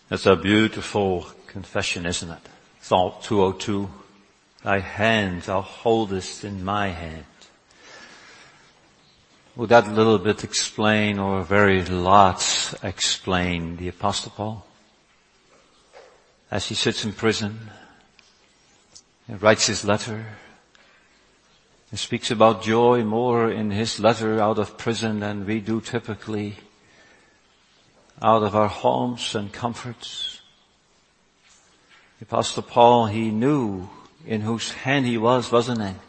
That's a beautiful confession, isn't it? Psalm 202. Thy hand thou holdest in my hand. Would that little bit explain, or very lots explain, the Apostle Paul? As he sits in prison and writes his letter and speaks about joy more in his letter out of prison than we do typically out of our homes and comforts. The Apostle Paul, he knew in whose hand he was, wasn't he?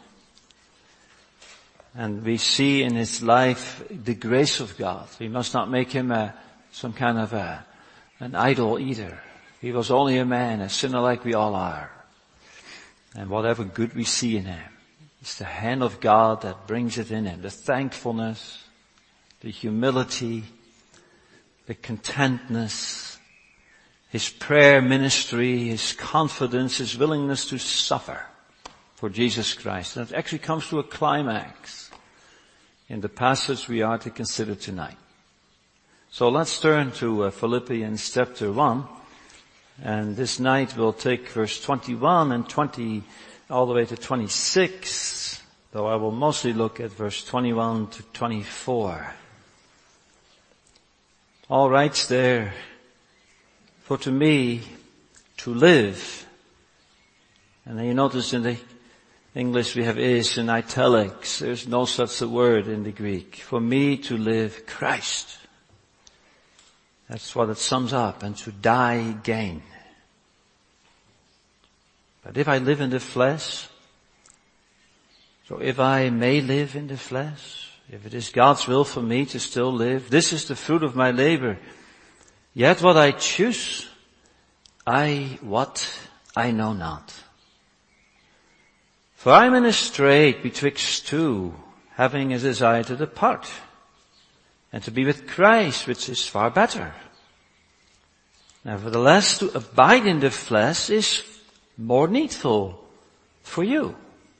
And we see in his life the grace of God. We must not make him some kind of an idol either. He was only a man, a sinner like we all are. And whatever good we see in him, it's the hand of God that brings it in him. The thankfulness, the humility, the contentness, his prayer ministry, his confidence, his willingness to suffer for Jesus Christ. And it actually comes to a climax in the passage we are to consider tonight. So let's turn to Philippians chapter 1. And this night we'll take verse 21 and 20 all the way to 26, though I will mostly look at verse 21 to 24. Paul writes there, for to me, to live, and then you notice in the English we have is in italics. There's no such a word in the Greek. For me to live, Christ. That's what it sums up. And to die, gain. But if I live in the flesh, so if I may live in the flesh, if it is God's will for me to still live, this is the fruit of my labor. Yet what I choose, I know not. For I am in a strait betwixt two, having a desire to depart, and to be with Christ, which is far better. Nevertheless, to abide in the flesh is more needful for you.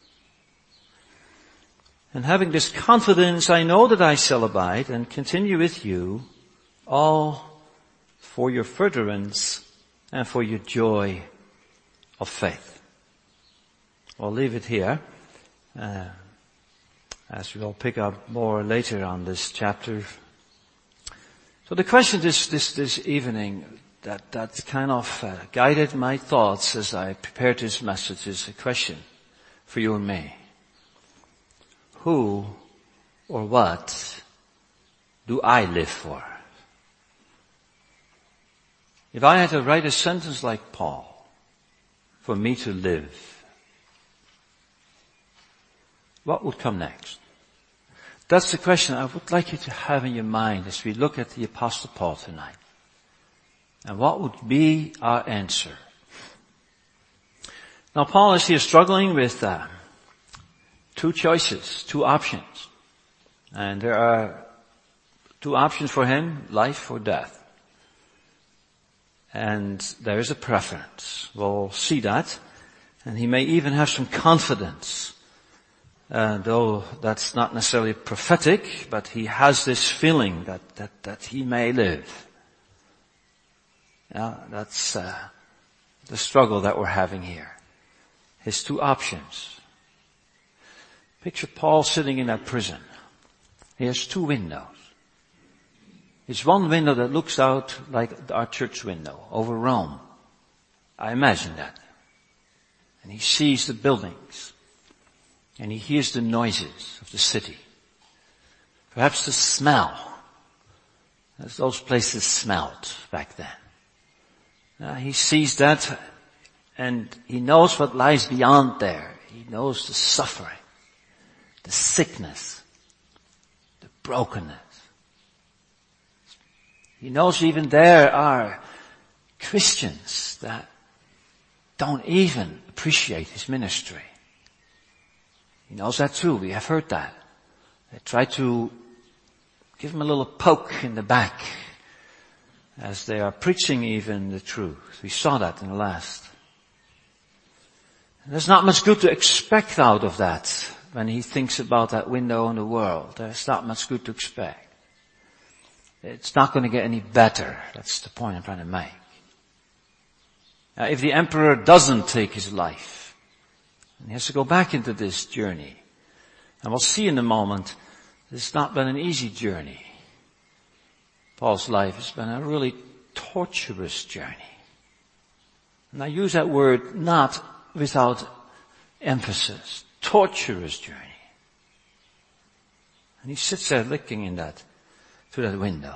And having this confidence, I know that I shall abide and continue with you, all for your furtherance and for your joy of faith. I'll leave it here, as we'll pick up more later on this chapter. So the question this evening that kind of guided my thoughts as I prepared this message is a question for you and me. Who or what do I live for? If I had to write a sentence like Paul, for me to live, what would come next? That's the question I would like you to have in your mind as we look at the Apostle Paul tonight. And what would be our answer? Now Paul is here struggling with two choices, two options. And there are two options for him, life or death. And there is a preference. We'll see that. And he may even have some confidence. Though that's not necessarily prophetic, but he has this feeling that he may live. Yeah, that's the struggle that we're having here. His two options. Picture Paul sitting in that prison. He has two windows. It's one window that looks out like our church window over Rome. I imagine that. And he sees the buildings. And he hears the noises of the city. Perhaps the smell, as those places smelled back then. He sees that and he knows what lies beyond there. He knows the suffering, the sickness, the brokenness. He knows even there are Christians that don't even appreciate his ministry. He knows that too. We have heard that. They try to give him a little poke in the back as they are preaching even the truth. We saw that in the last. And there's not much good to expect out of that when he thinks about that window in the world. There's not much good to expect. It's not going to get any better. That's the point I'm trying to make. If the emperor doesn't take his life, and he has to go back into this journey. And we'll see in a moment, it's not been an easy journey. Paul's life has been a really torturous journey. And I use that word not without emphasis. Torturous journey. And he sits there looking through that window.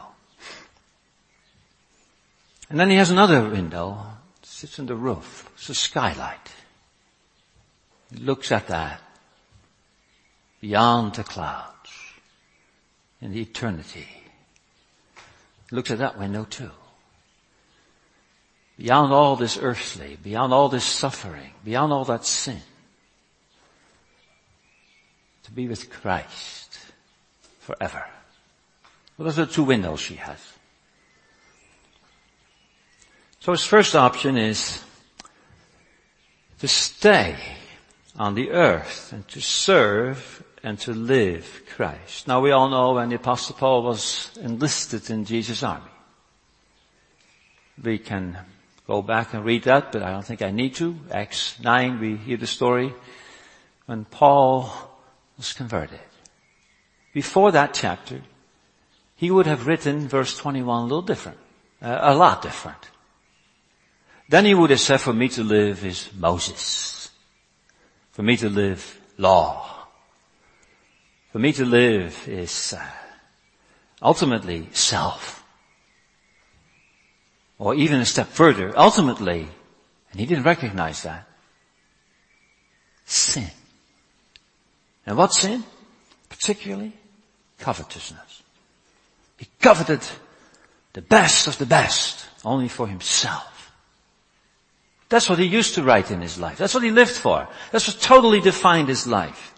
And then he has another window, sits on the roof. It's a skylight. He looks at that, beyond the clouds, in the eternity. He looks at that window too. Beyond all this earthly, beyond all this suffering, beyond all that sin. To be with Christ forever. Well, those are the two windows she has. So his first option is to stay on the earth and to serve and to live Christ. Now we all know when the Apostle Paul was enlisted in Jesus' army. We can go back and read that, but I don't think I need to. Acts 9, we hear the story when Paul was converted. Before that chapter, he would have written verse 21 a little different, a lot different. Then he would have said, for me to live is Moses. For me to live, law. For me to live is ultimately self. Or even a step further, ultimately, and he didn't recognize that, sin. And what sin? Particularly covetousness. He coveted the best of the best only for himself. That's what he used to write in his life. That's what he lived for. That's what totally defined his life.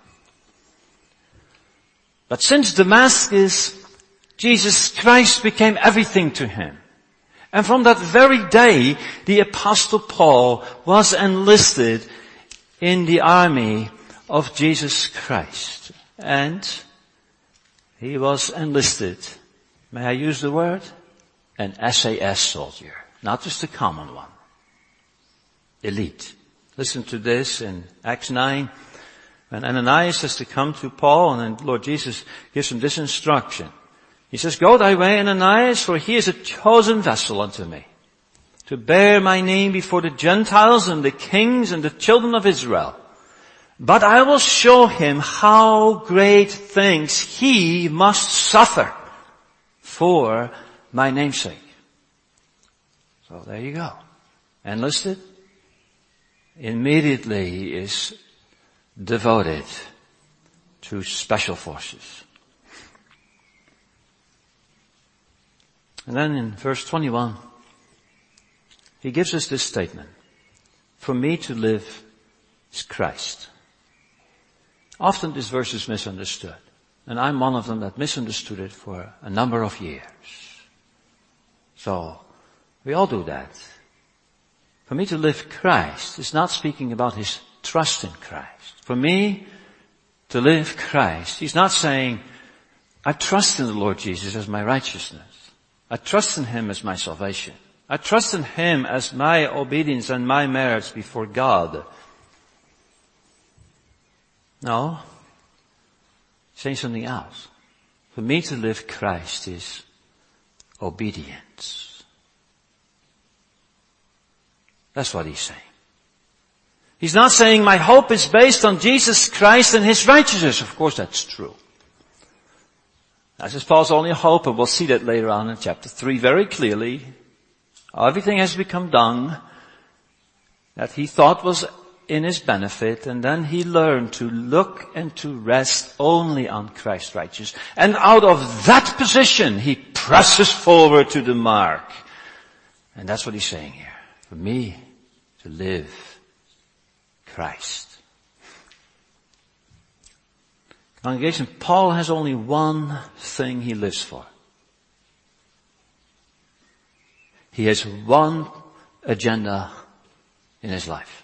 But since Damascus, Jesus Christ became everything to him. And from that very day, the Apostle Paul was enlisted in the army of Jesus Christ. And he was enlisted, may I use the word? An SAS soldier, not just a common one. Elite. Listen to this in Acts 9. When Ananias has to come to Paul, and then Lord Jesus gives him this instruction. He says, go thy way, Ananias, for he is a chosen vessel unto me, to bear my name before the Gentiles and the kings and the children of Israel. But I will show him how great things he must suffer for my name's sake. So there you go. Enlisted. Immediately he is devoted to special forces. And then in verse 21, he gives us this statement. For me to live is Christ. Often this verse is misunderstood. And I'm one of them that misunderstood it for a number of years. So, we all do that. For me to live Christ is not speaking about his trust in Christ. For me to live Christ, he's not saying, I trust in the Lord Jesus as my righteousness. I trust in him as my salvation. I trust in him as my obedience and my merits before God. No. Saying something else. For me to live Christ is obedience. That's what he's saying. He's not saying my hope is based on Jesus Christ and his righteousness. Of course that's true. That's just Paul's only hope, and we'll see that later on in chapter 3 very clearly. Everything has become dung that he thought was in his benefit, and then he learned to look and to rest only on Christ's righteousness. And out of that position, he presses forward to the mark. And that's what he's saying here. For me to live Christ. Congregation, Paul has only one thing he lives for. He has one agenda in his life.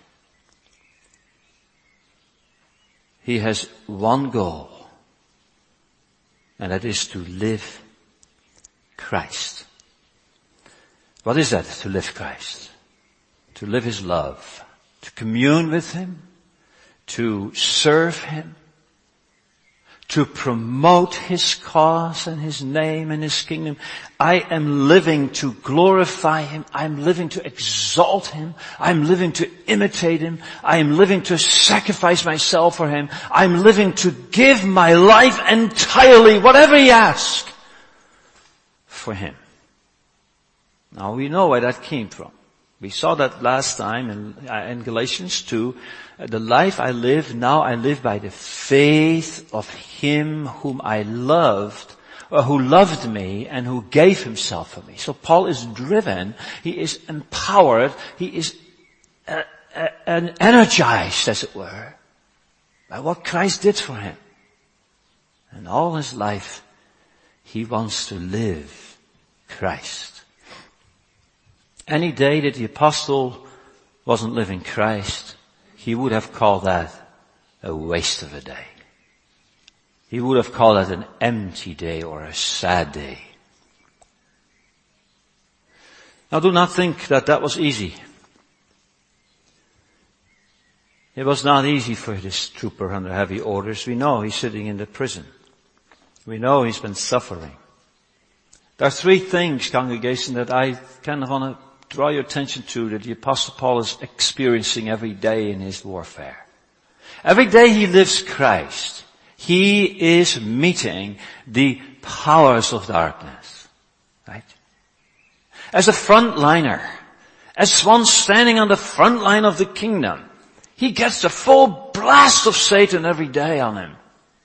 He has one goal, and that is to live Christ. What is that, to live Christ? to live his love, to commune with him, to serve him, to promote his cause and his name and his kingdom. I am living to glorify him. I'm living to exalt him. I'm living to imitate him. I am living to sacrifice myself for him. I'm living to give my life entirely, whatever he asks, for him. Now we know where that came from. We saw that last time in Galatians 2. The life I live, now I live by the faith of him whom I loved, or who loved me and who gave himself for me. So Paul is driven, he is empowered, he is energized, as it were, by what Christ did for him. And all his life, he wants to live Christ. Any day that the apostle wasn't living Christ, he would have called that a waste of a day. He would have called that an empty day or a sad day. Now do not think that that was easy. It was not easy for this trooper under heavy orders. We know he's sitting in the prison. We know he's been suffering. There are three things, congregation, that I kind of want to draw your attention to that the Apostle Paul is experiencing every day in his warfare. Every day he lives Christ, he is meeting the powers of darkness. Right? As a frontliner, as one standing on the front line of the kingdom, he gets the full blast of Satan every day on him.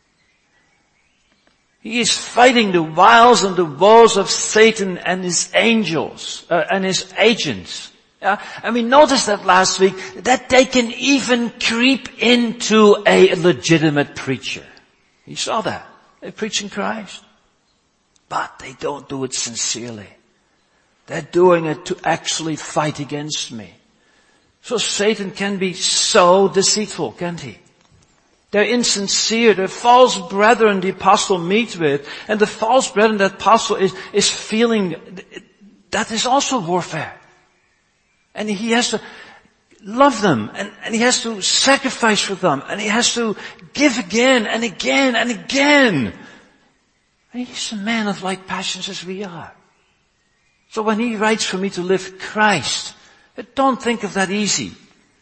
He is fighting the wiles and the woes of Satan and his angels, and his agents. And we noticed that last week, that they can even creep into a legitimate preacher. You saw that. They're preaching Christ. But they don't do it sincerely. They're doing it to actually fight against me. So Satan can be so deceitful, can't he? They're insincere. They're false brethren the apostle meets with. And the false brethren that apostle is feeling, that is also warfare. And he has to love them. And he has to sacrifice for them. And he has to give again and again and again. And he's a man of like passions as we are. So when he writes for me to live Christ, don't think of that easy.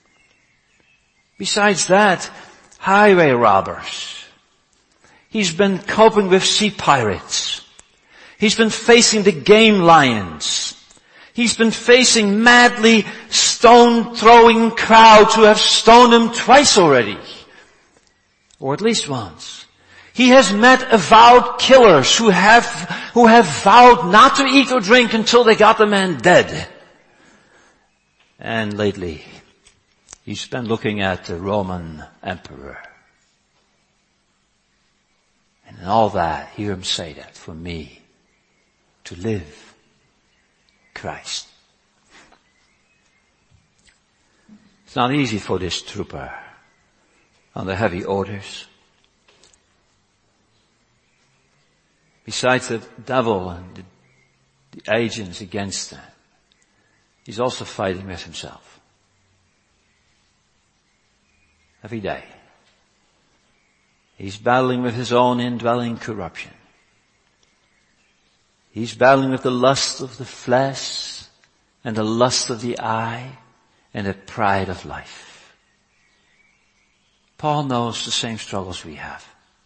Besides that, highway robbers. He's been coping with sea pirates. He's been facing the game lions. He's been facing madly stone-throwing crowds who have stoned him twice already. Or at least once. He has met avowed killers who have vowed not to eat or drink until they got the man dead. And lately, he's been looking at the Roman emperor. And in all that, hear him say that, for me, to live Christ. It's not easy for this trooper under heavy orders. Besides the devil and the agents against him, he's also fighting with himself. Every day. He's battling with his own indwelling corruption. He's battling with the lust of the flesh and the lust of the eye and the pride of life. Paul knows the same struggles we have.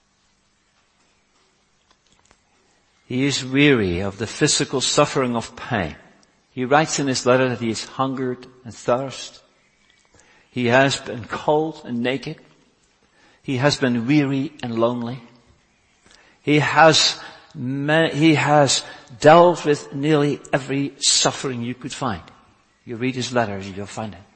He is weary of the physical suffering of pain. He writes in his letter that he is hungered and thirst. He has been cold and naked. He has been weary and lonely. He has dealt with nearly every suffering you could find. You read his letters, you'll find it.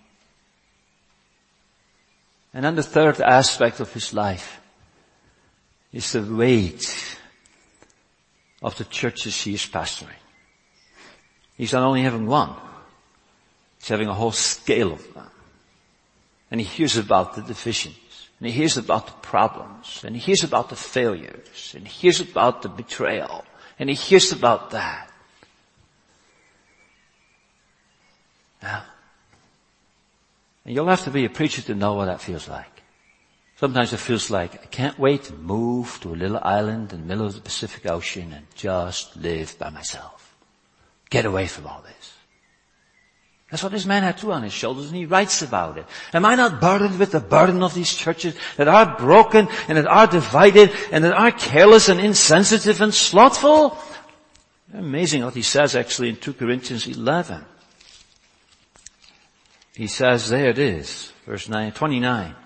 And then the third aspect of his life is the weight of the churches he is pastoring. He's not only having one, he's having a whole scale of them. And he hears about the divisions, and he hears about the problems, and he hears about the failures, and he hears about the betrayal, and he hears about that. Now, And you'll have to be a preacher to know what that feels like. Sometimes it feels like I can't wait to move to a little island in the middle of the Pacific Ocean and just live by myself. Get away from all this. That's what this man had too on his shoulders, and he writes about it. Am I not burdened with the burden of these churches that are broken and that are divided and that are careless and insensitive and slothful? Amazing what he says actually in 2 Corinthians 11. He says, there it is, verse 29.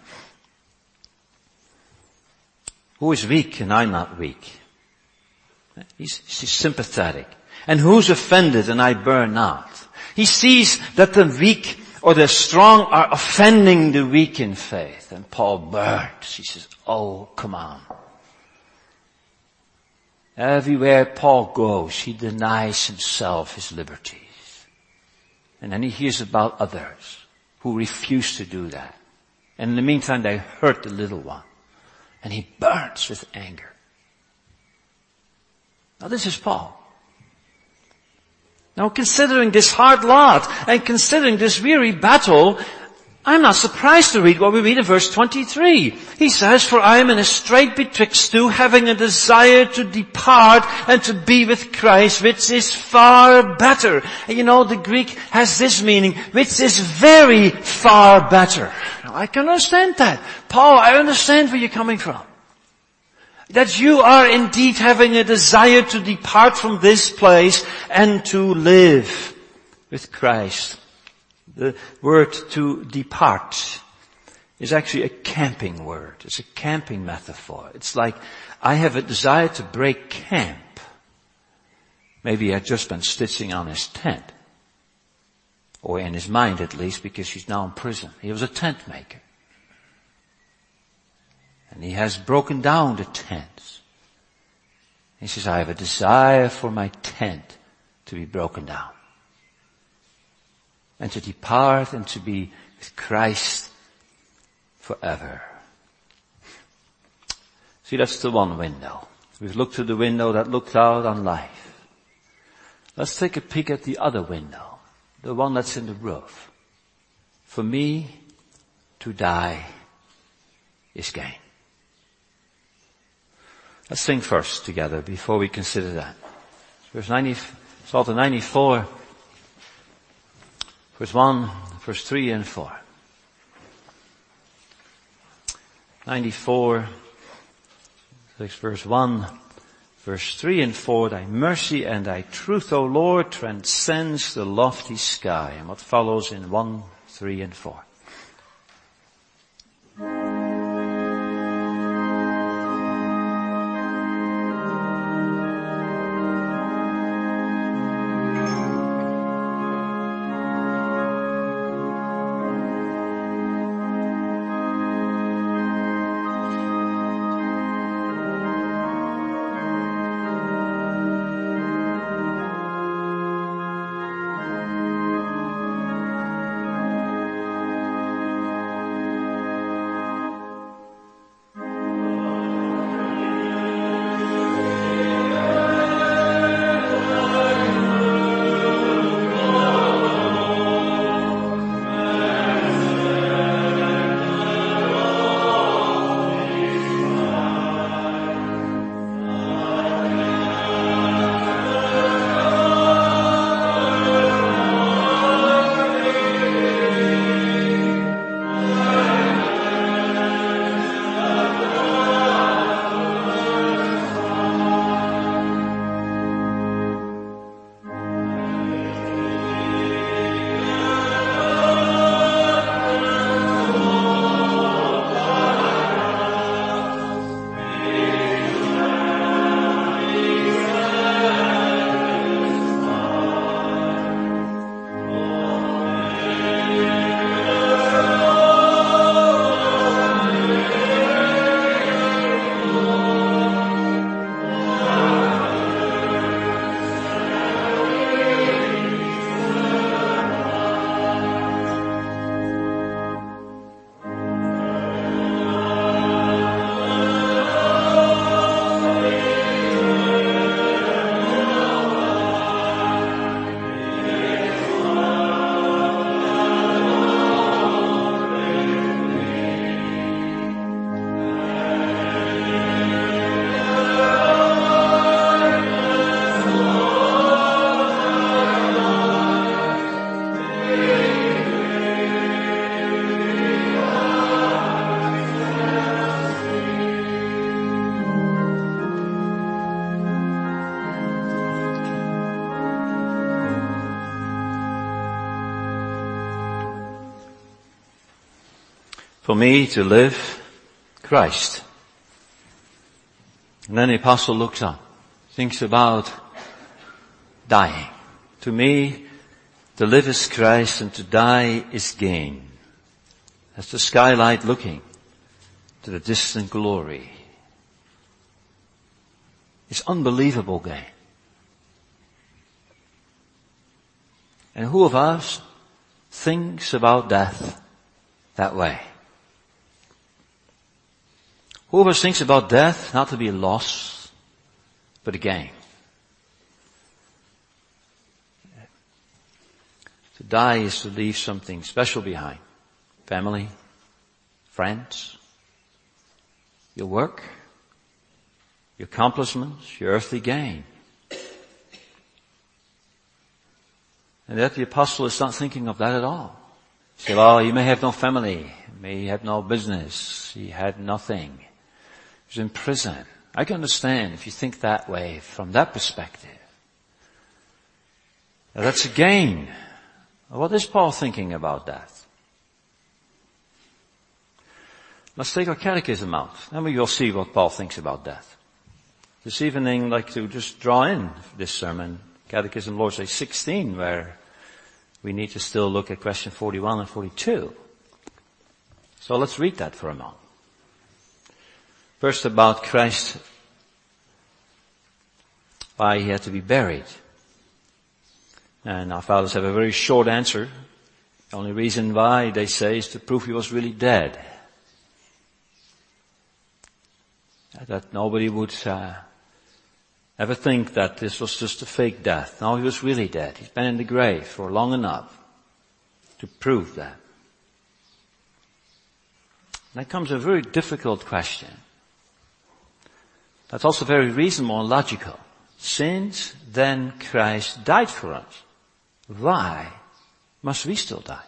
Who is weak and I'm not weak? He's sympathetic. And who's offended and I burn not? He sees that the weak or the strong are offending the weak in faith. And Paul burns. He says, oh, come on. Everywhere Paul goes, he denies himself his liberties. And then he hears about others who refuse to do that. And in the meantime, they hurt the little one. And he burns with anger. Now this is Paul. Now considering this hard lot and considering this weary battle, I'm not surprised to read what we read in verse 23. He says, for I am in a strait betwixt two, having a desire to depart and to be with Christ, which is far better. And you know, the Greek has this meaning, which is very far better. Now, I can understand that. Paul, I understand where you're coming from. That you are indeed having a desire to depart from this place and to live with Christ. The word to depart is actually a camping word. It's a camping metaphor. It's like, I have a desire to break camp. Maybe he had just been stitching on his tent. Or in his mind at least, because he's now in prison. He was a tent maker. And he has broken down the tents. He says, I have a desire for my tent to be broken down. And to depart and to be with Christ forever. See, that's the one window. We've looked through the window that looked out on life. Let's take a peek at the other window. The one that's in the roof. For me, to die is gain. Let's sing first together before we consider that. Psalm 94, verse 1, verse 3 and 4. 94, verse 1, verse 3 and 4. Thy mercy and thy truth, O Lord, transcends the lofty sky. And what follows in 1, 3 and 4. For me to live, Christ. And then the apostle looks up, thinks about dying. To me, to live is Christ and to die is gain. That's the skylight looking to the distant glory. It's unbelievable gain. And who of us thinks about death that way? Who of us thinks about death not to be a loss, but a gain? To die is to leave something special behind. Family, friends, your work, your accomplishments, your earthly gain. And yet the apostle is not thinking of that at all. He said, well, you may have no family, may have no business, he had nothing. He was in prison. I can understand if you think that way from that perspective. Now that's a gain. What is Paul thinking about that? Let's take our catechism out. Then we will see what Paul thinks about death. This evening, I'd like to just draw in this sermon, Catechism, Lord's Day 16, where we need to still look at question 41 and 42. So let's read that for a moment. First about Christ, why he had to be buried. And our fathers have a very short answer. The only reason why, they say, is to prove he was really dead. That nobody would ever think that this was just a fake death. No, he was really dead. He's been in the grave for long enough to prove that. That comes a very difficult question. That's also very reasonable and logical. Since then Christ died for us, why must we still die?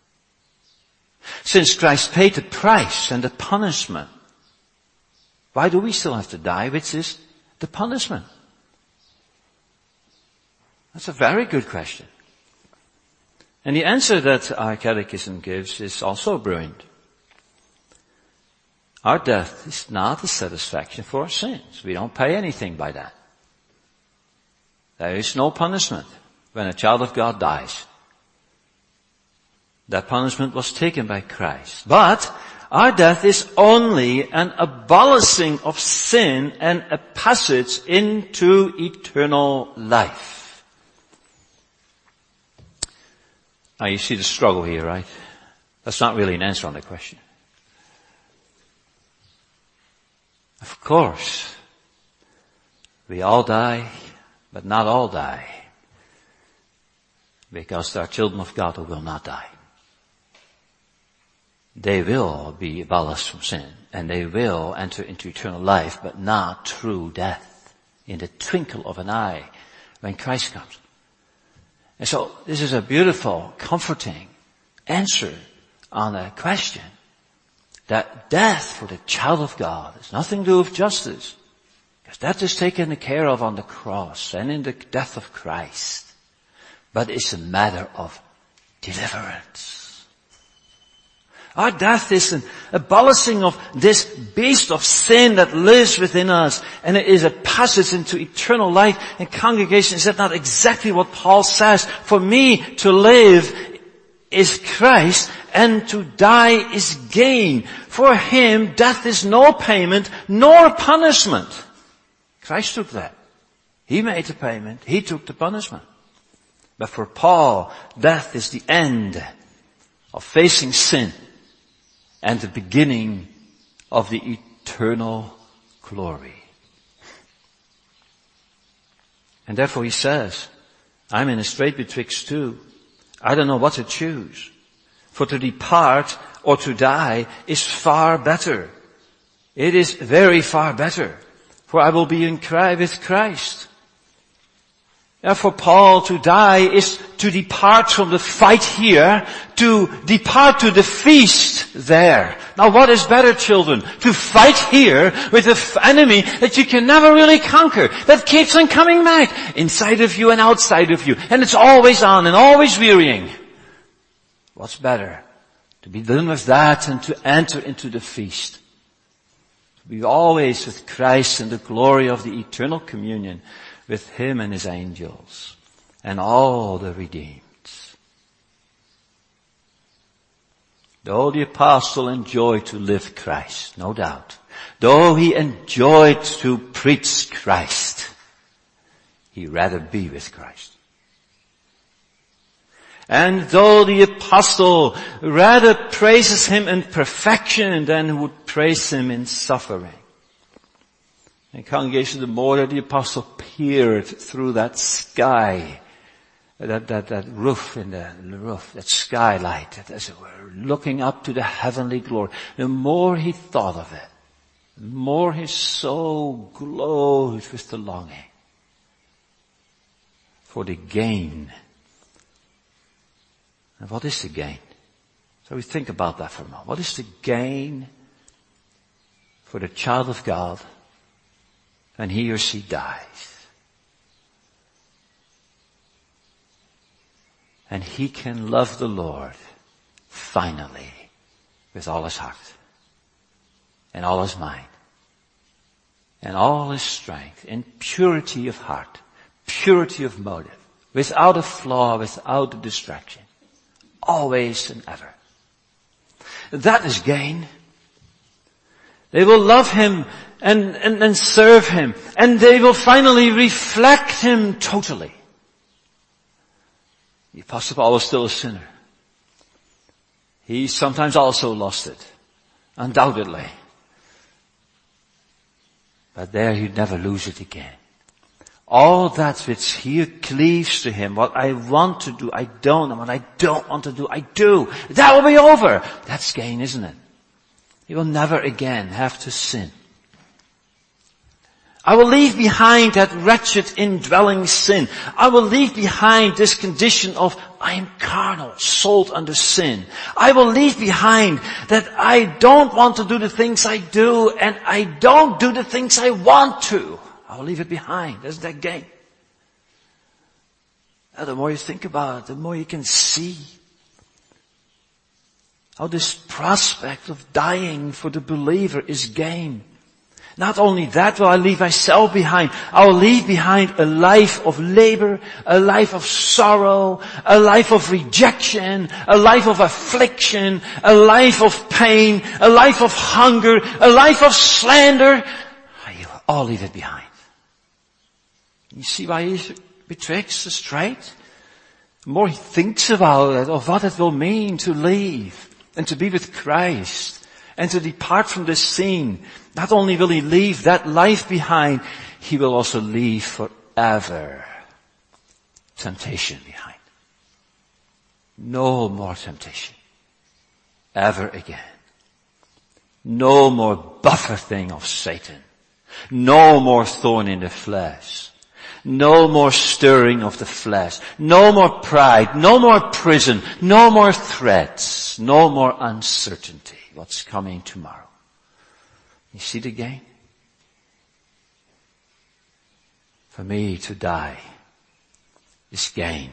Since Christ paid the price and the punishment, why do we still have to die, which is the punishment? That's a very good question. And the answer that our catechism gives is also brilliant. Our death is not a satisfaction for our sins. We don't pay anything by that. There is no punishment when a child of God dies. That punishment was taken by Christ. But our death is only an abolishing of sin and a passage into eternal life. Now you see the struggle here, right? That's not really an answer on the question. Of course, we all die, but not all die. Because there are children of God who will not die. They will be abolished from sin, and they will enter into eternal life, but not through death, in the twinkle of an eye, when Christ comes. And so, this is a beautiful, comforting answer on a question that death for the child of God has nothing to do with justice, because that is taken care of on the cross and in the death of Christ. But it's a matter of deliverance. Our death is an abolishing of this beast of sin that lives within us, and it is a passage into eternal life. And congregation, is that not exactly what Paul says? For me to live is Christ, and to die is gain. For him, death is no payment nor punishment. Christ took that. He made the payment. He took the punishment. But for Paul, death is the end of facing sin and the beginning of the eternal glory. And therefore he says, I'm in a strait betwixt two. I don't know what to choose. For to depart or to die is far better. It is very far better. For I will be in with Christ. For Paul, to die is to depart from the fight here, to depart to the feast there. Now what is better, children? To fight here with an enemy that you can never really conquer, that keeps on coming back, inside of you and outside of you, and it's always on and always wearying. What's better? To be done with that and to enter into the feast. To be always with Christ in the glory of the eternal communion with Him and His angels and all the redeemed. Though the apostle enjoyed to live Christ, no doubt. Though he enjoyed to preach Christ, he rather be with Christ. And though the apostle rather praises Him in perfection than would praise Him in suffering. And congregation, the more that the apostle peered through that sky, that roof in the roof, that skylight, that as it were, looking up to the heavenly glory, the more he thought of it, the more his soul glowed with the longing for the gain. And what is the gain? So we think about that for a moment. What is the gain for the child of God when he or she dies? And he can love the Lord finally with all his heart and all his mind and all his strength in purity of heart, purity of motive, without a flaw, without a distraction, always and ever. That is gain. They will love him and serve him, and they will finally reflect him totally. The Apostle Paul was still a sinner. He sometimes also lost it, undoubtedly. But there he'd never lose it again. All that which here cleaves to him, what I want to do, I don't, and what I don't want to do, I do. That will be over. That's gain, isn't it? He will never again have to sin. I will leave behind that wretched indwelling sin. I will leave behind this condition of I am carnal, sold under sin. I will leave behind that I don't want to do the things I do and I don't do the things I want to. I will leave it behind. That's that gain. The more you think about it, the more you can see how this prospect of dying for the believer is gain. Not only that will I leave myself behind, I will leave behind a life of labor, a life of sorrow, a life of rejection, a life of affliction, a life of pain, a life of hunger, a life of slander. I will all leave it behind. You see why he betrays the straight? The more he thinks about it, of what it will mean to leave and to be with Christ and to depart from this scene, not only will he leave that life behind, he will also leave forever temptation behind. No more temptation. Ever again. No more buffeting of Satan. No more thorn in the flesh. No more stirring of the flesh. No more pride. No more prison. No more threats. No more uncertainty. What's coming tomorrow? You see the gain? For me to die is gain.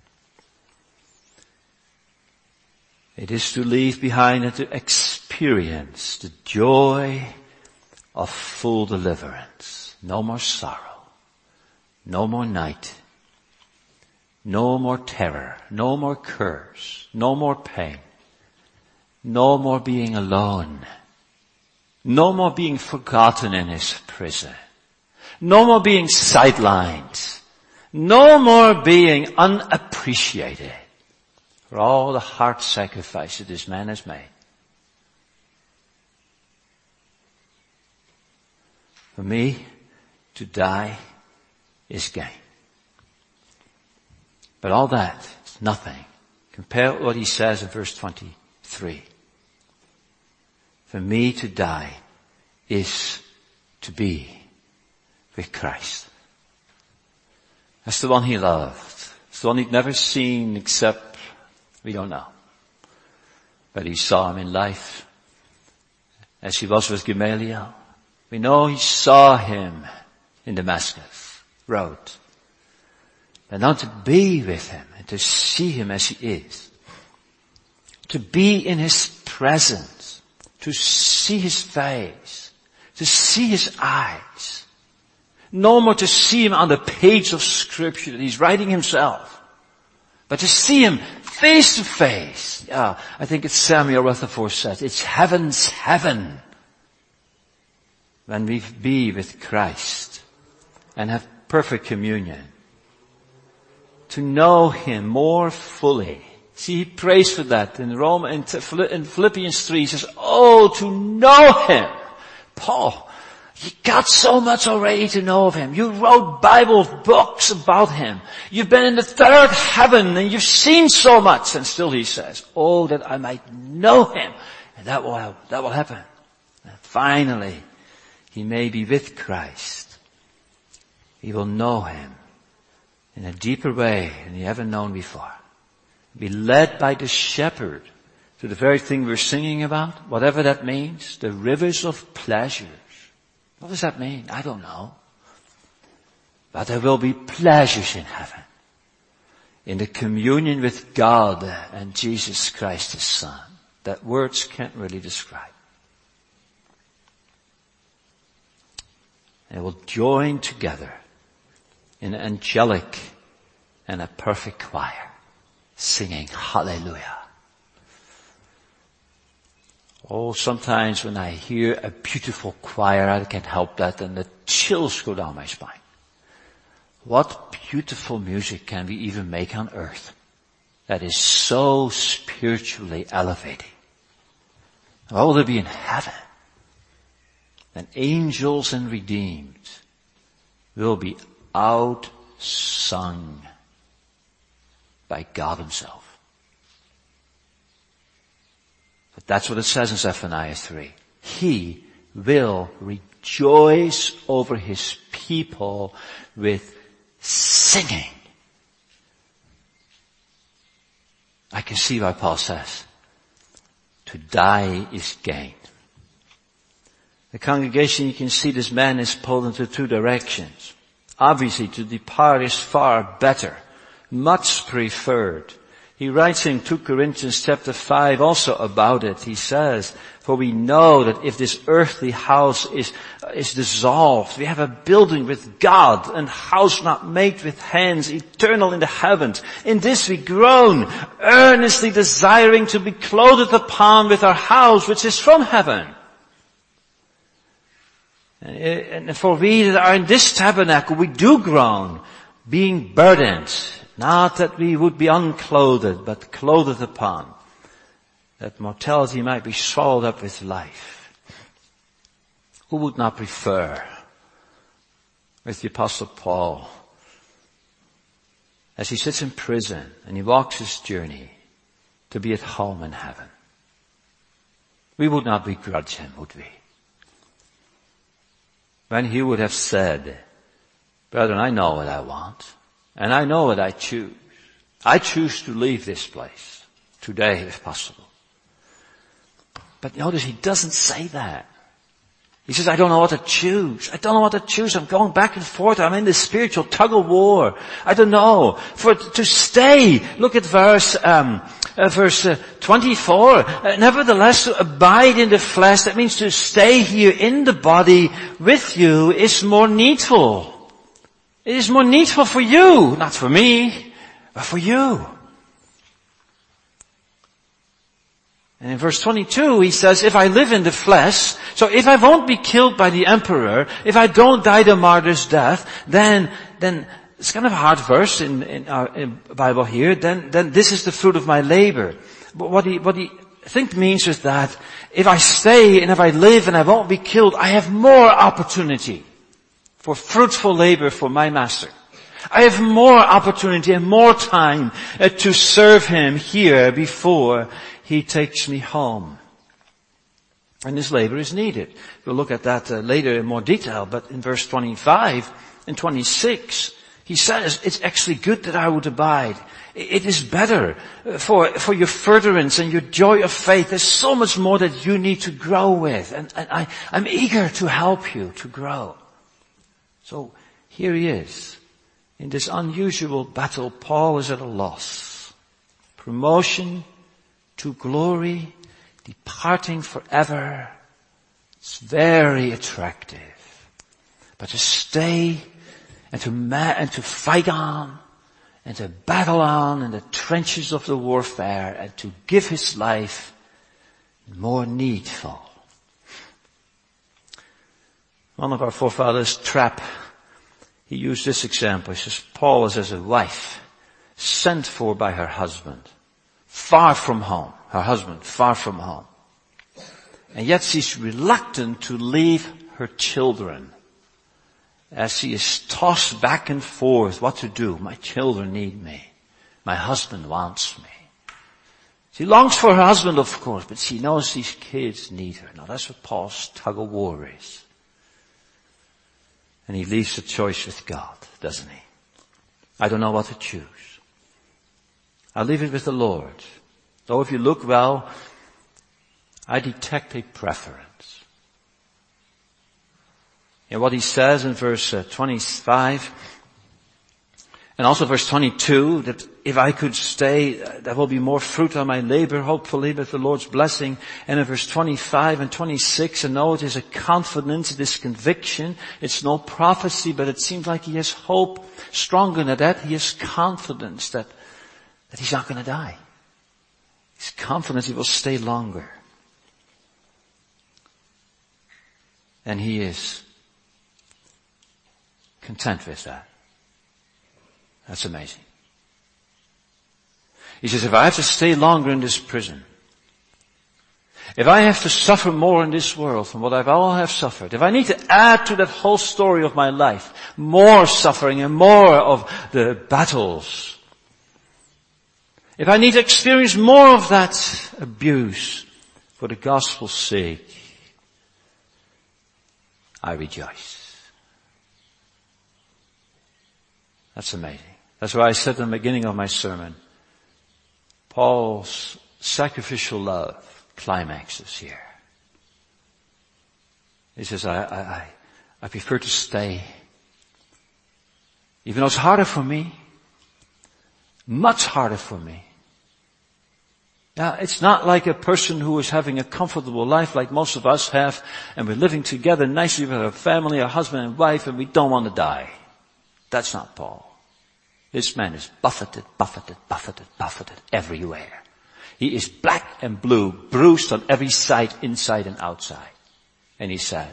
It is to leave behind and to experience the joy of full deliverance. No more sorrow. No more night. No more terror. No more curse. No more pain. No more being alone. No more being forgotten in his prison. No more being sidelined. No more being unappreciated for all the hard sacrifices this man has made. For me, to die is gain. But all that is nothing compared to what he says in verse 23. For me to die is to be with Christ. That's the one he loved. It's the one he'd never seen except, we don't know. But he saw him in life as he was with Gamaliel. We know he saw him in Damascus road. But now to be with him and to see him as he is. to be in His presence, to see His face, to see His eyes. No more to see Him on the page of Scripture that He's writing Himself, but to see Him face to face. Yeah, I think it's Samuel Rutherford says, it's heaven's heaven when we be with Christ and have perfect communion. To know Him more fully. See, he prays for that in Philippians 3. He says, oh, to know Him. Paul, you got so much already to know of Him. You wrote Bible books about Him. You've been in the third heaven and you've seen so much. And still he says, oh, that I might know Him. And that will happen. And finally, he may be with Christ. He will know Him in a deeper way than he ever known before. Be led by the shepherd to the very thing we're singing about, whatever that means, the rivers of pleasures. What does that mean? I don't know. But there will be pleasures in heaven, in the communion with God and Jesus Christ His Son, that words can't really describe. They will join together in an angelic and a perfect choir, singing hallelujah. Oh, sometimes when I hear a beautiful choir, I can't help that, and the chills go down my spine. What beautiful music can we even make on earth that is so spiritually elevating? What will there be in heaven? And angels and redeemed will be outsung by God Himself. But that's what it says in Zephaniah 3. He will rejoice over His people with singing. I can see why Paul says, to die is gain. The congregation, you can see this man is pulled into two directions. Obviously, to depart is far better, much preferred. He writes in 2 Corinthians chapter 5 also about it. He says, for we know that if this earthly house is dissolved, we have a building with God, and house not made with hands, eternal in the heavens. In this we groan, earnestly desiring to be clothed upon with our house which is from heaven. And for we that are in this tabernacle, we do groan, being burdened, not that we would be unclothed, but clothed upon, that mortality might be swallowed up with life. Who would not prefer, with the Apostle Paul, as he sits in prison and he walks his journey, to be at home in heaven? We would not begrudge him, would we? When he would have said, brethren, I know what I want, and I know what I choose. I choose to leave this place today, if possible. But notice he doesn't say that. He says, I don't know what to choose. I don't know what to choose. I'm going back and forth. I'm in this spiritual tug of war. I don't know. To stay, look at verse 24. Nevertheless, to abide in the flesh, that means to stay here in the body with you, is more needful. It is more needful for you, not for me, but for you. And in verse 22 he says, if I live in the flesh, so if I won't be killed by the emperor, if I don't die the martyr's death, then it's kind of a hard verse in our Bible here, then this is the fruit of my labor. But what he think means is that if I stay and if I live and I won't be killed, I have more opportunity for fruitful labor for my master. I have more opportunity and more time to serve him here before he takes me home. And this labor is needed. We'll look at that later in more detail, but in verse 25 and 26, he says, it's actually good that I would abide. It is better for your furtherance and your joy of faith. There's so much more that you need to grow with, and I'm eager to help you to grow. So here he is. In this unusual battle, Paul is at a loss. Promotion to glory, departing forever. It's very attractive. But to stay and to fight on and to battle on in the trenches of the warfare and to give his life more needful. One of our forefathers, Trapp, he used this example. He says, Paul is as a wife sent for by her husband, far from home. Her husband, far from home. And yet she's reluctant to leave her children as she is tossed back and forth what to do. My children need me. My husband wants me. She longs for her husband, of course, but she knows these kids need her. Now that's what Paul's tug of war is. And he leaves the choice with God, doesn't he? I don't know what to choose. I leave it with the Lord. Though if you look well, I detect a preference. And what he says in verse 25, and also verse 22, that if I could stay, there will be more fruit on my labor, hopefully, with the Lord's blessing. And in verse 25 and 26, and no, it is a confidence, it is conviction, it's no prophecy, but it seems like he has hope stronger than that. He has confidence that he's not going to die. He's confident he will stay longer. And he is content with that. That's amazing. He says, if I have to stay longer in this prison, if I have to suffer more in this world from what I've all have suffered, if I need to add to that whole story of my life, more suffering and more of the battles, if I need to experience more of that abuse for the gospel's sake, I rejoice. That's amazing. That's why I said in the beginning of my sermon, Paul's sacrificial love climaxes here. He says, I prefer to stay. Even though it's harder for me, much harder for me. Now, it's not like a person who is having a comfortable life like most of us have, and we're living together nicely with our family, our husband and wife, and we don't want to die. That's not Paul. This man is buffeted everywhere. He is black and blue, bruised on every side, inside and outside. And he said,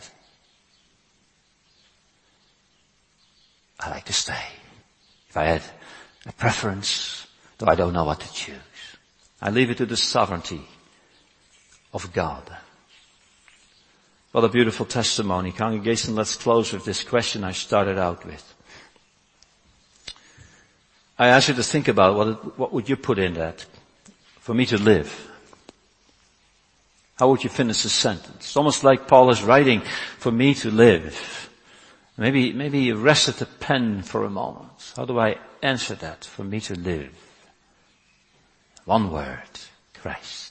I like to stay. If I had a preference, though I don't know what to choose. I leave it to the sovereignty of God. What a beautiful testimony. Congregation, let's close with this question I started out with. I ask you to think about what would you put in that for me to live? How would you finish the sentence? It's almost like Paul is writing for me to live. Maybe you rest at the pen for a moment. How do I answer that? For me to live. One word, Christ.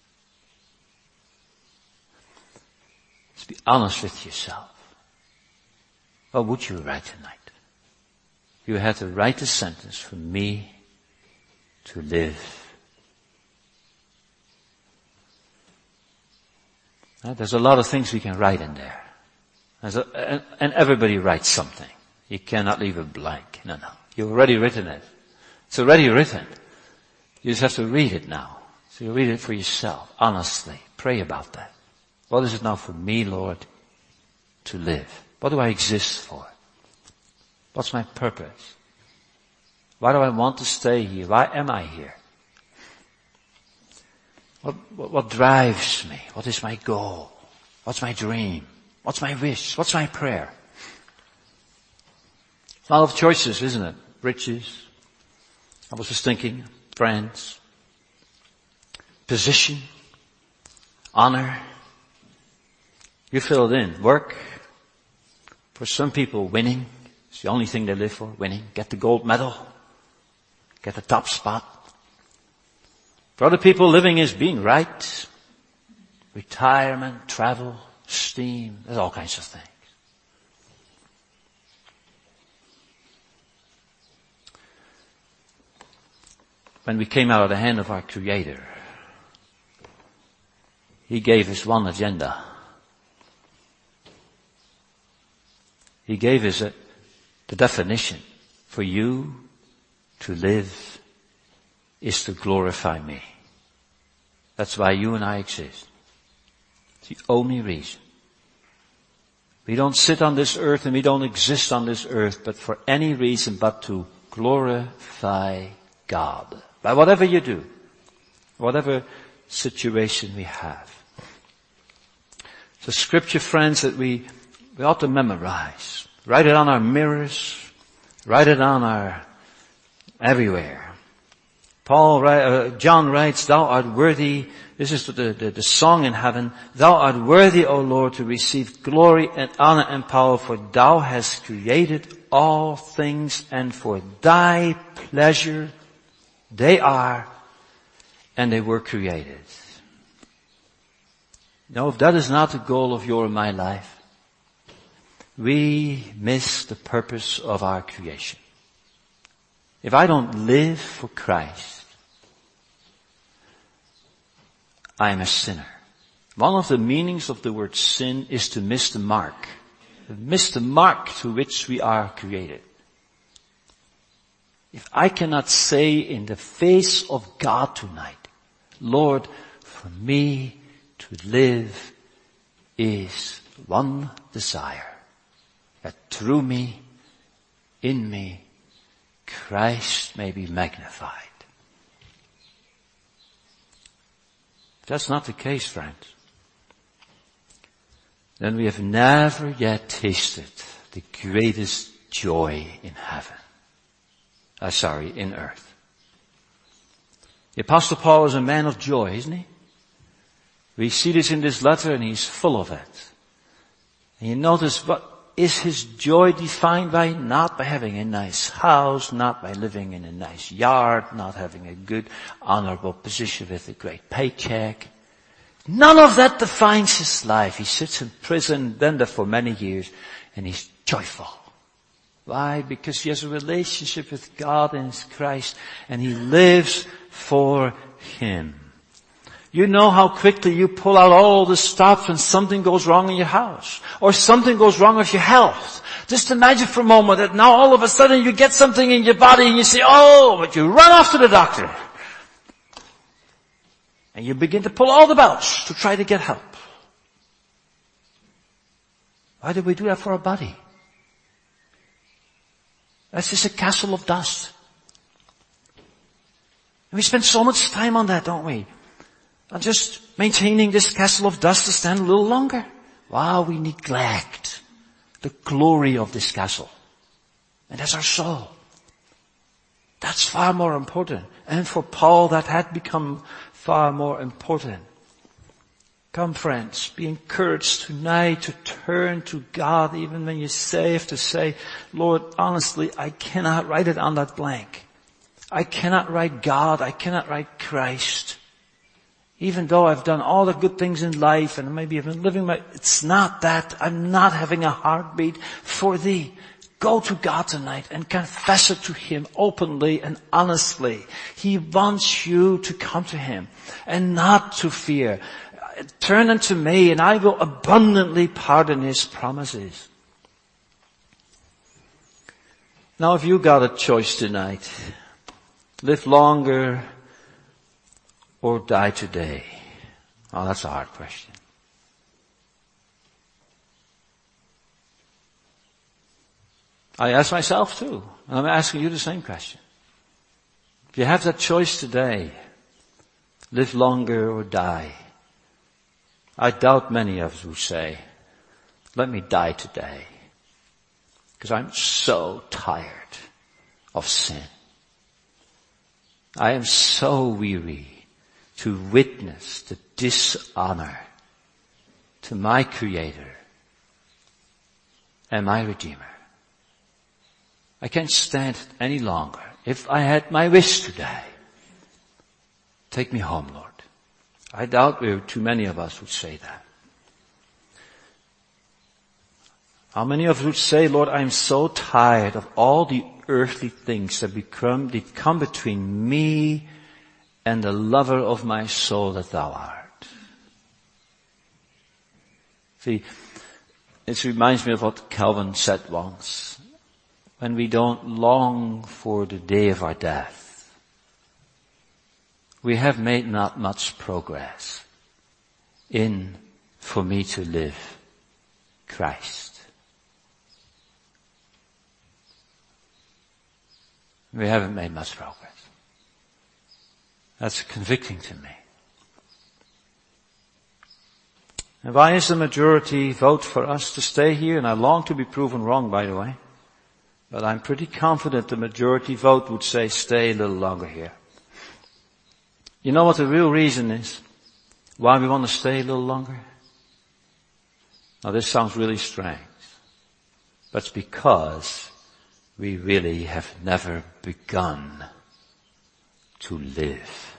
Let's be honest with yourself. What would you write tonight? You had to write the sentence, for me to live. There's a lot of things we can write in there. And everybody writes something. You cannot leave it blank. No. You've already written it. It's already written. You just have to read it now. So you read it for yourself, honestly. Pray about that. What is it now for me, Lord, to live? What do I exist for? What's my purpose? Why do I want to stay here? Why am I here? What drives me? What is my goal? What's my dream? What's my wish? What's my prayer? A lot of choices, isn't it? Riches. I was just thinking, friends. Position. Honor. You fill it in. Work. For some people, winning. It's the only thing they live for, winning. Get the gold medal. Get the top spot. For other people, living is being right. Retirement, travel, esteem. There's all kinds of things. When we came out of the hand of our Creator, He gave us one agenda. He gave us the definition. For you to live is to glorify me. That's why you and I exist. It's the only reason. We don't sit on this earth and we don't exist on this earth, but for any reason but to glorify God. By whatever you do, whatever situation we have. It's a scripture, friends, that we ought to memorize. Write it on our mirrors. Write it on everywhere. John writes, Thou art worthy. This is the song in heaven. Thou art worthy, O Lord, to receive glory and honor and power, for Thou hast created all things, and for Thy pleasure they are, and they were created. Now, if that is not the goal of your and my life, we miss the purpose of our creation. If I don't live for Christ, I am a sinner. One of the meanings of the word sin is to miss the mark. Miss the mark to which we are created. If I cannot say in the face of God tonight, Lord, for me to live is one desire, that through me, in me, Christ may be magnified. If that's not the case, friends, then we have never yet tasted the greatest joy in heaven. In earth. The Apostle Paul is a man of joy, isn't he? We see this in this letter and he's full of it. And you notice what is his joy defined by? Not by having a nice house, not by living in a nice yard, not having a good, honorable position with a great paycheck. None of that defines his life. He sits in prison, been there for many years, and he's joyful. Why? Because he has a relationship with God and Christ, and he lives for Him. You know how quickly you pull out all the stops when something goes wrong in your house, or something goes wrong with your health. Just imagine for a moment that now all of a sudden you get something in your body and you say, oh, but you run off to the doctor. And you begin to pull all the belts to try to get help. Why do we do that for our body? That's just a castle of dust. And we spend so much time on that, don't we? On just maintaining this castle of dust to stand a little longer. Wow, we neglect the glory of this castle. And that's our soul. That's far more important. And for Paul, that had become far more important. Come, friends, be encouraged tonight to turn to God, even when you have to say, Lord, honestly, I cannot write it on that blank. I cannot write God. I cannot write Christ. Even though I've done all the good things in life and maybe I've been living it's not that. I'm not having a heartbeat for Thee. Go to God tonight and confess it to Him openly and honestly. He wants you to come to Him and not to fear. Turn unto me and I will abundantly pardon His promises. Now if you got a choice tonight, live longer or die today? Oh, that's a hard question. I ask myself too, and I'm asking you the same question. If you have that choice today, live longer or die, I doubt many of us would say, let me die today, because I'm so tired of sin. I am so weary to witness the dishonor to my Creator and my Redeemer. I can't stand it any longer. If I had my wish today, take me home, Lord. I doubt too many of us would say that. How many of us would say, Lord, I'm so tired of all the earthly things that come between me and the lover of my soul that Thou art. See, it reminds me of what Calvin said once. When we don't long for the day of our death, we have made not much progress in for me to live Christ. We haven't made much progress. That's convicting to me. And why is the majority vote for us to stay here? And I long to be proven wrong, by the way. But I'm pretty confident the majority vote would say stay a little longer here. You know what the real reason is why we want to stay a little longer? Now this sounds really strange, but it's because we really have never begun to live.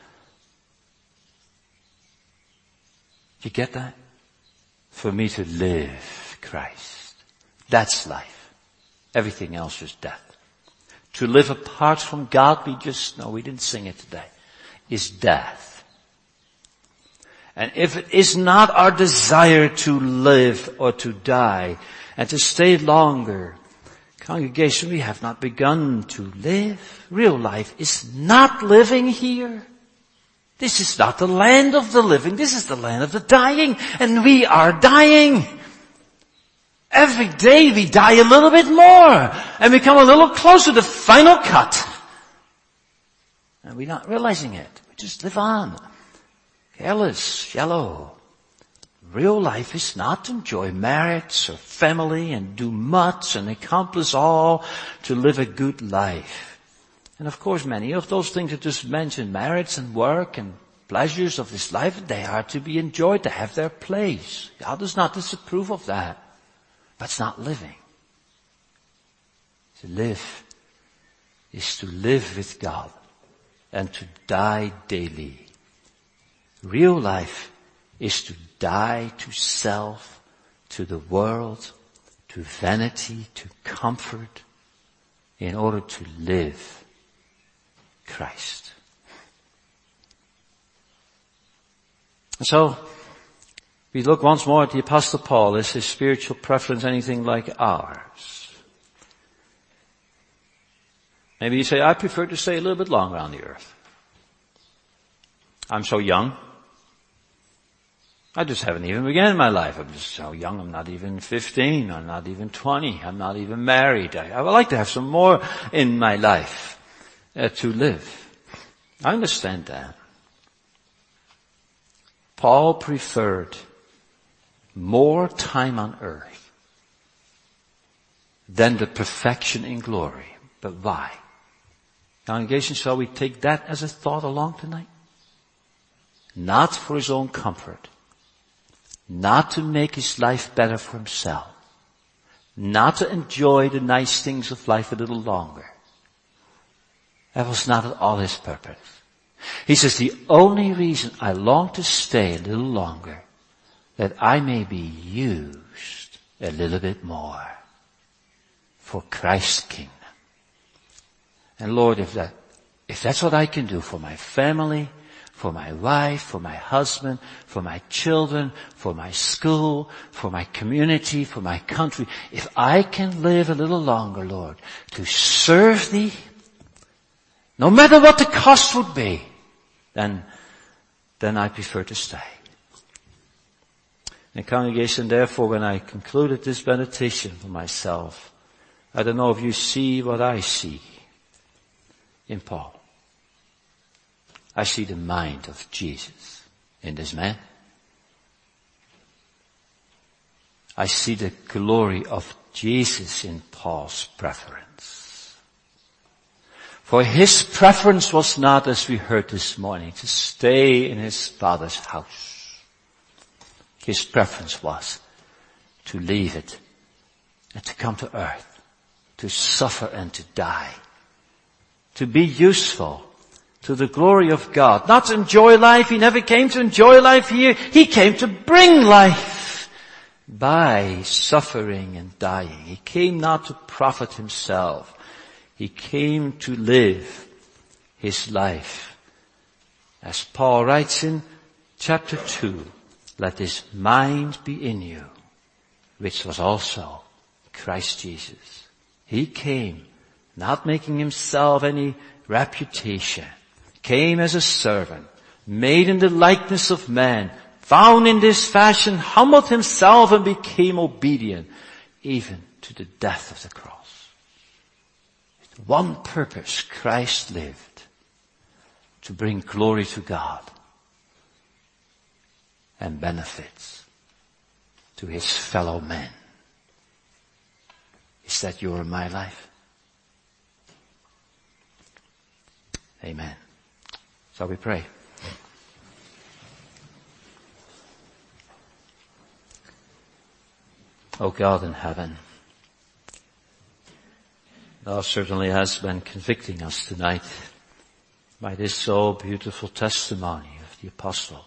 You get that? For me to live Christ. That's life. Everything else is death. To live apart from God, we didn't sing it today, is death. And if it is not our desire to live or to die and to stay longer, congregation, we have not begun to live. Real life is not living here. This is not the land of the living. This is the land of the dying. And we are dying. Every day we die a little bit more. And we come a little closer to the final cut. And we're not realizing it. We just live on. Careless, shallow. Real life is not to enjoy marriage or family and do much and accomplish all to live a good life. And of course many of those things I just mentioned, marriage and work and pleasures of this life, they are to be enjoyed, to have their place. God does not disapprove of that. That's not living. To live is to live with God and to die daily. Real life is to die to self, to the world, to vanity, to comfort, in order to live Christ. So, we look once more at the Apostle Paul. Is his spiritual preference anything like ours? Maybe you say, I prefer to stay a little bit longer on the earth. I'm so young. I just haven't even begun my life. I'm just so young. I'm not even 15. I'm not even 20. I'm not even married. I would like to have some more in my life to live. I understand that. Paul preferred more time on earth than the perfection in glory. But why? Congregation, shall we take that as a thought along tonight? Not for his own comfort. Not to make his life better for himself. Not to enjoy the nice things of life a little longer. That was not at all his purpose. He says, the only reason I long to stay a little longer, that I may be used a little bit more for Christ's kingdom. And Lord, if that's what I can do for my family, for my wife, for my husband, for my children, for my school, for my community, for my country, if I can live a little longer, Lord, to serve thee, no matter what the cost would be, then I prefer to stay. And congregation, therefore, when I concluded this meditation for myself, I don't know if you see what I see in Paul. I see the mind of Jesus in this man. I see the glory of Jesus in Paul's preference. For his preference was not, as we heard this morning, to stay in his Father's house. His preference was to leave it and to come to earth, to suffer and to die, to be useful to the glory of God. Not to enjoy life. He never came to enjoy life here. He came to bring life by suffering and dying. He came not to profit himself. He came to live his life. As Paul writes in chapter 2, let this mind be in you, which was also Christ Jesus. He came, not making himself any reputation, came as a servant, made in the likeness of man, found in this fashion, humbled himself and became obedient, even to the death of the cross. With one purpose Christ lived, to bring glory to God and benefits to his fellow men. Is that your and my life? Amen. Shall we pray? O God in heaven, Thou certainly has been convicting us tonight by this so beautiful testimony of the apostle.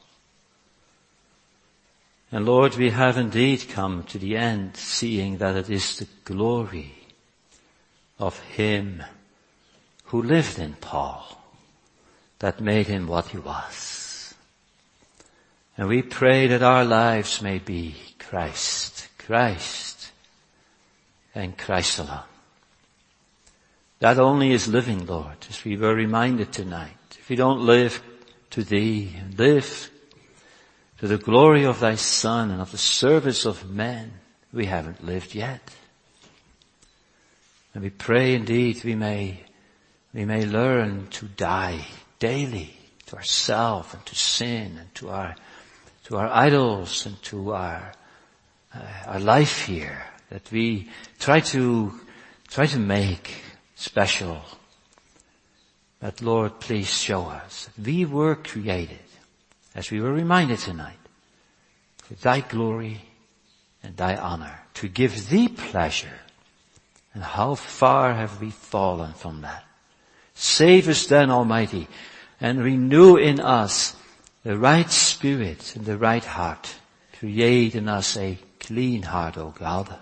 And Lord, we have indeed come to the end, seeing that it is the glory of him who lived in Paul that made him what he was. And we pray that our lives may be Christ, Christ, and Christ alone. That only is living, Lord, as we were reminded tonight. If we don't live to Thee, and live to the glory of Thy Son and of the service of men, we haven't lived yet. And we pray indeed we may learn to die daily to ourselves and to sin and to our idols and to our life here, that we try to make special. But Lord, please show us that we were created, as we were reminded tonight, for Thy glory and Thy honor, to give Thee pleasure. And how far have we fallen from that? Save us then, Almighty, and renew in us the right spirit and the right heart. Create in us a clean heart, O God.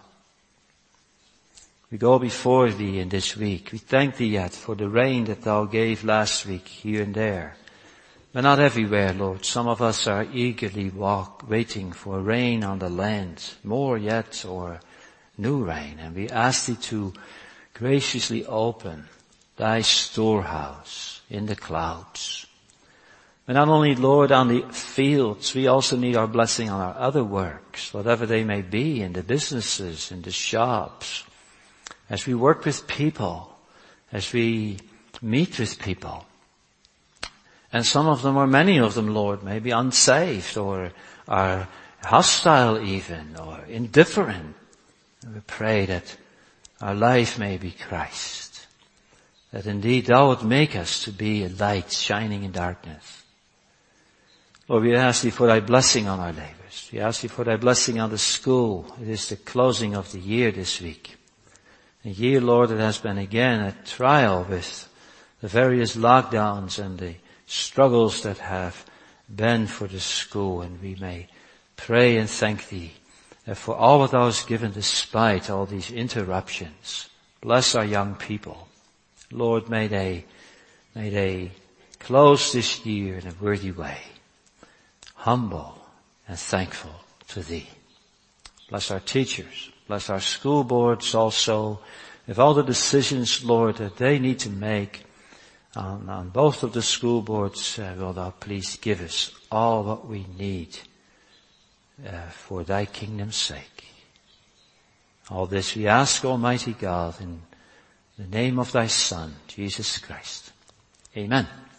We go before Thee in this week. We thank Thee yet for the rain that Thou gave last week here and there. But not everywhere, Lord. Some of us are eagerly waiting for rain on the land, more yet, or new rain. And we ask Thee to graciously open Thy storehouse in the clouds. And not only, Lord, on the fields, we also need our blessing on our other works, whatever they may be, in the businesses, in the shops, as we work with people, as we meet with people. And some of them, or many of them, Lord, may be unsaved or are hostile even or indifferent. And we pray that our life may be Christ, that indeed Thou would make us to be a light shining in darkness. Lord, we ask Thee for Thy blessing on our labors. We ask Thee for Thy blessing on the school. It is the closing of the year this week. A year, Lord, that has been again a trial with the various lockdowns and the struggles that have been for the school. And we may pray and thank Thee for all that Thou hast given despite all these interruptions. Bless our young people. Lord, may they close this year in a worthy way, humble and thankful to Thee. Bless our teachers. Bless our school boards also. If all the decisions, Lord, that they need to make on both of the school boards, will Thou please give us all what we need for Thy kingdom's sake. All this we ask, Almighty God, in the name of Thy Son, Jesus Christ. Amen.